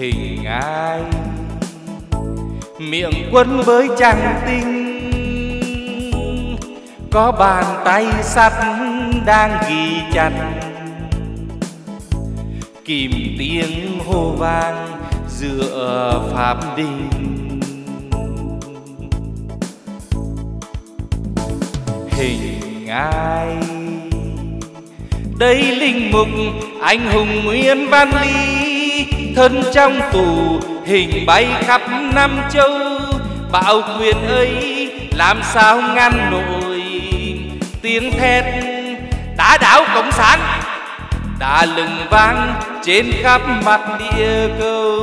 Hình ai miệng quân với trăng tinh, có bàn tay sắt đang ghi chặt, kìm tiếng hô vang giữa pháp đình. Hình ai đây linh mục anh hùng Nguyễn Văn Lý, thân trong tù hình bay khắp năm châu. Bạo quyền ấy làm sao ngăn nổi tiếng thét đá đảo cộng sản đã lừng vang trên khắp mặt địa cầu.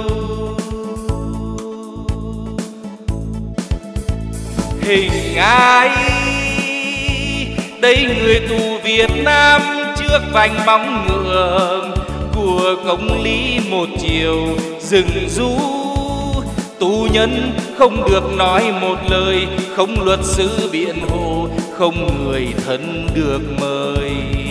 Hình ai đây người tù Việt Nam trước vành móng ngựa của công lý một chiều rừng rú. Tù nhân không được nói một lời, không luật sư biện hộ, không người thân được mời.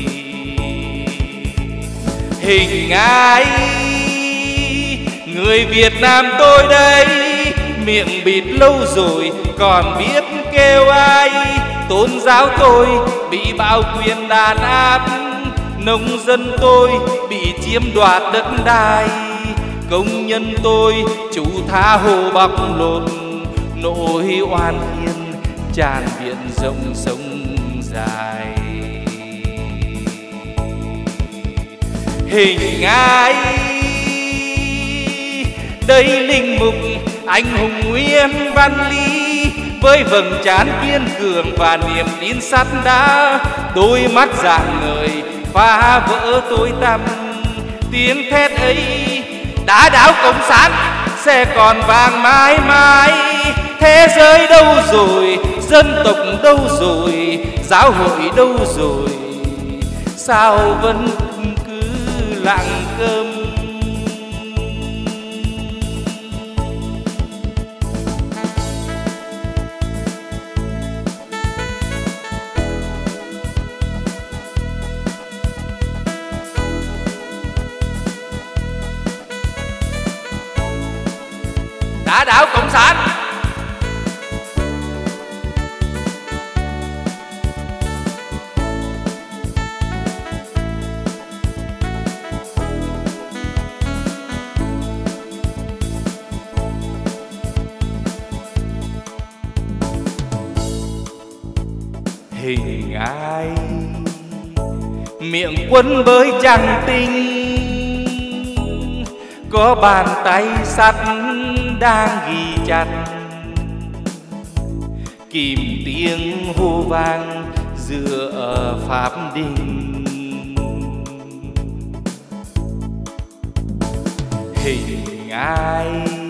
Hình ai người Việt Nam tôi đây, miệng bịt lâu rồi còn biết kêu ai. Tôn giáo tôi bị bạo quyền đàn áp, nông dân tôi bị chiếm đoạt đất đai, công nhân tôi chủ tha hồ bóc lột, nỗi oan khiên tràn biển rộng sông dài. Hình ai đây linh mục anh hùng Nguyễn Văn Lý, với vầng trán kiên cường và niềm tin sắt đá, đôi mắt rạng ngời phá vỡ tối tăm. Tiếng thét ấy đã đảo cộng sản sẽ còn vang mãi mãi. Thế giới đâu rồi, dân tộc đâu rồi, giáo hội đâu rồi, sao vẫn cứ lặng câm. Đá đảo cộng sản. Hình ai miệng quân với trăng tinh, có bàn tay sắt đang ghi chặt, kìm tiếng hô vang giữa pháp đình. Hình ai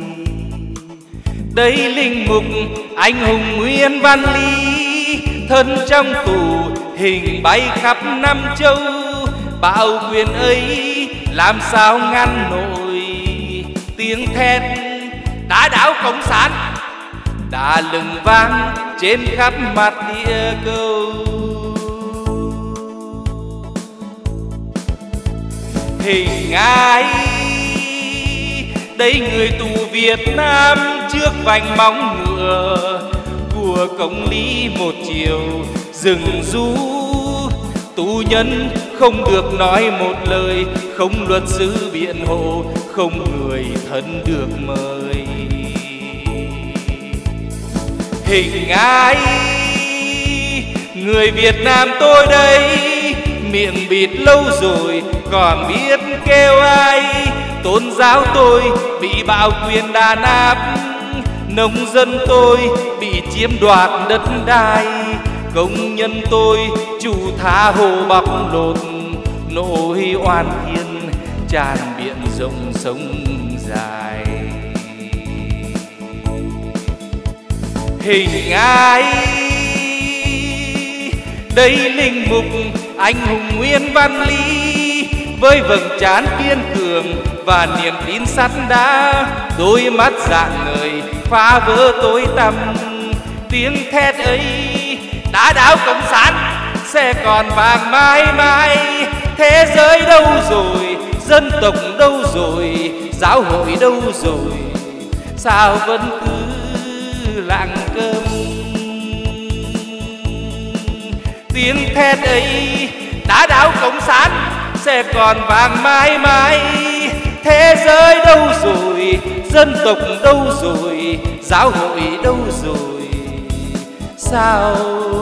đây linh mục anh hùng Nguyễn Văn Lý, thân trong tù hình bay khắp năm châu. Bạo quyền ấy làm sao ngăn nổi tiếng thét đá đảo cộng sản đã lừng vang trên khắp mặt địa cầu. Hình ai đây người tù Việt Nam trước vành móng ngựa của công lý một chiều rừng rú. Tù nhân không được nói một lời, không luật sư biện hộ, không người thân được mời. Hình ai người Việt Nam tôi đây, miệng bịt lâu rồi còn biết kêu ai. Tôn giáo tôi bị bạo quyền đàn áp, nông dân tôi bị chiếm đoạt đất đai, công nhân tôi chủ tha hồ bóc lột, nỗi oan khiên tràn biển rộng sông dài. Hình ai đây linh mục anh hùng Nguyễn Văn Lý, với vầng trán kiên cường và niềm tin sắt đá, đôi mắt rạng ngời phá vỡ tối tăm. Tiếng thét ấy đá đảo cộng sản sẽ còn vang mãi mãi. Thế giới đâu rồi, dân tộc đâu rồi, giáo hội đâu rồi, sao vẫn cứ lặng câm. Tiếng thét ấy đã đảo cộng sản sẽ còn vang mãi mãi. Thế giới đâu rồi, dân tộc đâu rồi, giáo hội đâu rồi, sao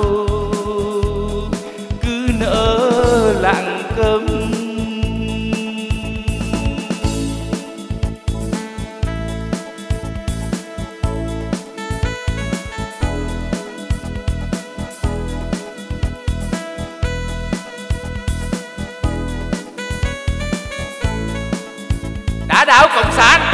cứ nỡ lặng câm. Đã đảo cộng sản